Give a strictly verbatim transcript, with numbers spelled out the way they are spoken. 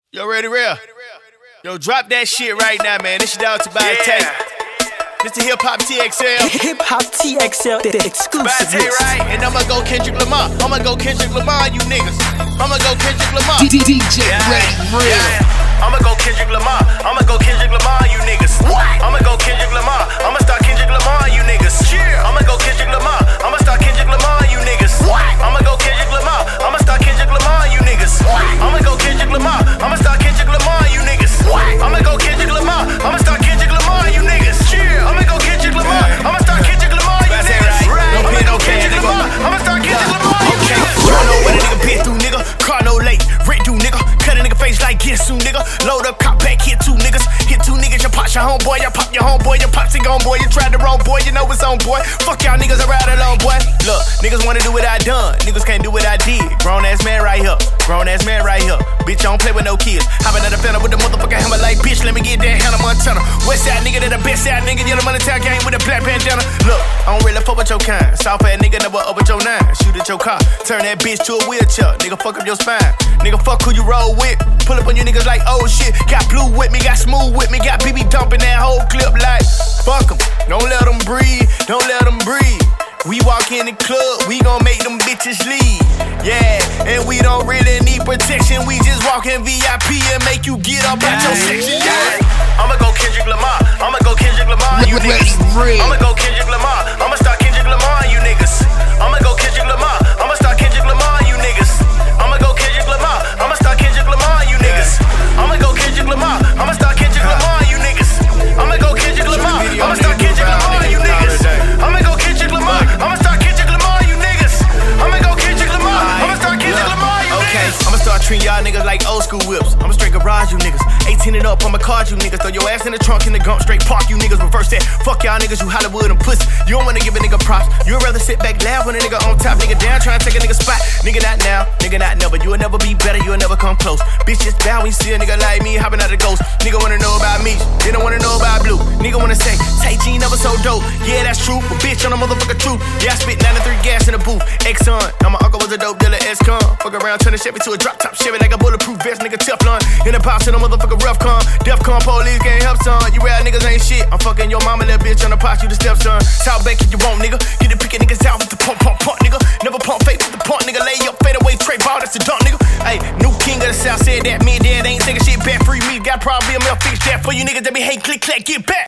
Yo, ready, real? Yo, drop that shit right now, man. This shit out to buy a tape. Mister Hip Hop T X L. Hip Hop T X L, the exclusive. Buy a tape, right? And I'ma go Kendrick Lamar. I'ma go Kendrick Lamar, you niggas. I'ma go Kendrick Lamar. D J Ready Real. Yeah. I'ma go Kendrick Lamar. I'ma go Kendrick Lamar, you niggas. What? I'ma go Kendrick Lamar. I'ma start Kendrick Lamar, you niggas. Yeah. I'ma go Kendrick Lamar. I'ma start Kendrick Lamar, you niggas. What? I'ma go Kendrick Lamar. I'ma start Kendrick Lamar, you niggas. What? I'ma go Kendrick Lamar. I'ma start Kendrick Lamar, you niggas. What? I'ma go Kendrick Lamar. I'ma start Kendrick Lamar, you niggas. Yeah. I'ma go Kendrick Lamar. I'ma start Kendrick Lamar, you niggas. Right. I'ma go Kendrick Lamar. I'ma start Kendrick Lamar, you niggas. You don't know what a nigga been through, nigga. Car no late, rent due, nigga. Cut a nigga face like get soon, nigga. Load up, cop back, hit two niggas. Hit two niggas, you pop your homeboy, you pop your homeboy, you pop your homeboy, you tried the wrong boy, you know it's on, boy. Fuck y'all niggas, I ride alone, boy. Look, niggas wanna do what I done, niggas can't do what I did. Grown ass man right here, grown ass man right here. Bitch, I don't play with no kids. Hopping at the fender with the motherfucking hammer like bitch, let me get that Hannah Montana. West side nigga, that the best side nigga, yellow money town gang with a black bandana. Look, I don't really fuck with your kind. South ass nigga never up with your nine. Shoot at your car, turn that bitch to a wheelchair. Nigga, fuck up your spine. Nigga, fuck who you roll with. Pull up on you niggas like, oh shit. Got blue with me, got smooth with me, got B B dumping that whole clip like, fuck em. Don't let them breathe, don't let them breathe. We walk in the club, we gon' make them bitches leave. Yeah, and we don't really need protection. We just walk in V I P and make you get up out your section. Yeah. I'ma go Kendrick Lamar, I'ma go Kendrick Lamar, you niggas. I'ma go Kendrick Lamar, I'ma start Kendrick Lamar, you niggas. I'ma go Kendrick Lamar, I'ma start Kendrick Lamar, you niggas. I'ma go Kendrick Lamar, I'ma start Kendrick Lamar, you niggas. I'ma go Kendrick Lamar, I'ma start Kendrick Lamar, you niggas. I'ma go Kendrick Lamar, I'ma start Kendrick Lamar, you niggas. I'ma go Kendrick Lamar, I'ma start Kendrick Lamar, you niggas. I'ma go Kendrick Lamar, I'ma start Kendrick Lamar, you niggas. I'ma start treating y'all niggas like old school whips. I'ma straight garage you niggas. eighteen and up, I'ma card you niggas. Throw your ass in the trunk in the gump, straight park you niggas. Reverse that. Fuck y'all niggas, you Hollywood and pussy. You don't wanna give a nigga props. You'd rather sit back, laugh when a nigga on top, nigga down, trying to take a nigga spot. Nigga not now, nigga not never. You'll never be better, you'll never come close. Bitch just bow when you see a nigga like me hopping out the ghost. Nigga wanna know about me, they don't wanna know about blue. Nigga wanna say, Tay G never so dope. Yeah, that's true, but bitch on the motherfucker truth. Yeah, I spit ninety-three gas in the booth. Exxon, now my uncle was a dope dealer, S-Con. Fuck around, turn the Chevy to a drop top Chevy like a bulletproof vest, nigga Teflon. In the pops in the motherfucker rough con. Defcon police can't help son. You real niggas ain't shit. I'm fucking your mama, little bitch on the pot, you the stepson. Talk back if you want, nigga. Get the pickin' niggas out with the pump, pump, pump, nigga. Never pump fake with the pump, nigga. Lay up, fade away, Trey ball, that's a dunk, nigga. Hey, new king of the South said that me and dad ain't taking shit back. Free me, got probably a male fix that for you niggas that be hate, click, clack, get back.